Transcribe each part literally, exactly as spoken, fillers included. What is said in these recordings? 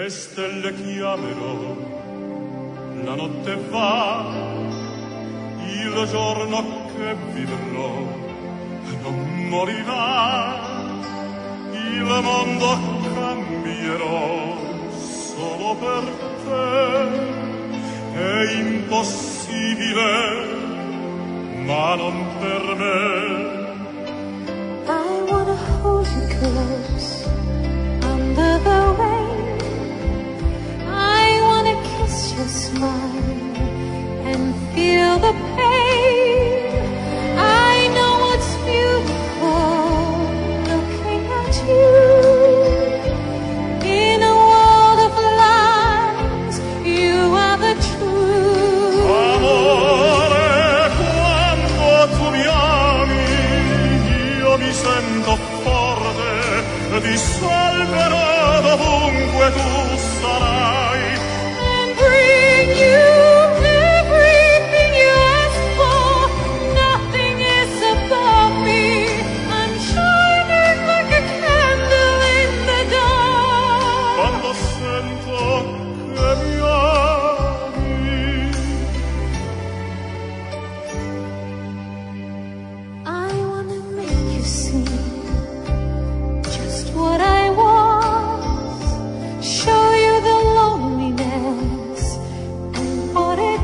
le stelle chiamerò, la notte va, il giorno che vivrò non morirà, il mondo cambierò solo per te, è impossibile, ma non per me. I wanna hold you close under the rain, I wanna kiss your smile and feel the pain. I know what's beautiful looking at you. In a world of lies, you are the truth. Amore, quando tu mi ami, io mi sento forte, ti salverò dovunque tu sarai. And bring you everything you ask for. Nothing is above me. I'm shining like a candle in the dark. Quando sento che mi ami, I wanna make you see just what I was, show you the loneliness and what it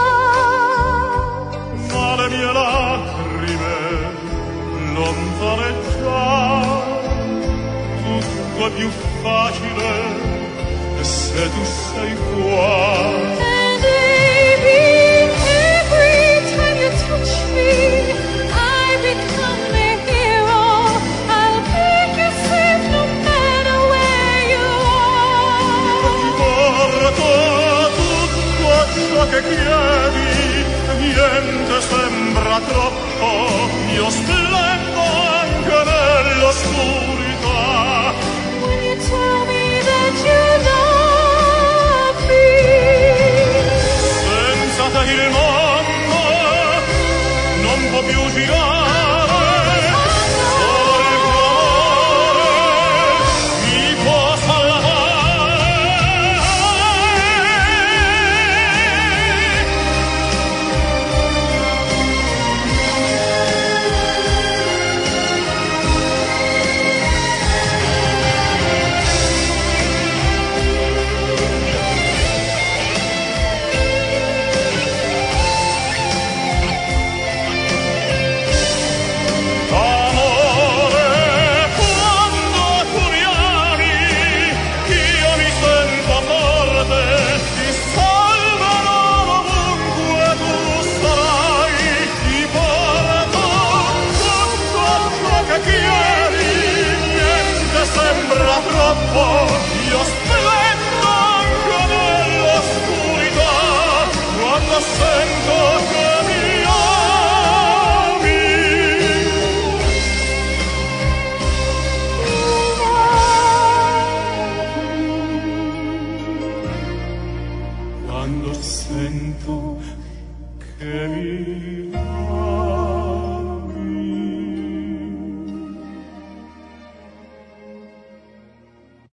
does. ma le mie lacrime lontane già, tutto è più facile se tu sei qua. And baby, every time you touch me, I become a hero. I'll make you safe no matter where you Ti are. porto tutto ciò che chiedi, niente sembra troppo, io splendo anche nell'oscurità. When you tell me that you love me, Senza te il mondo non può più girare, solo il tuo amore mi può salvare. Amore, quando tu mi ami, io mi sento forte, ti salverò dovunque tu sarai, ti porto tutto ciò che chiedi, niente sembra troppo, io splendo anche nell'oscurità, quando sento che mi ami. Quando sento che mi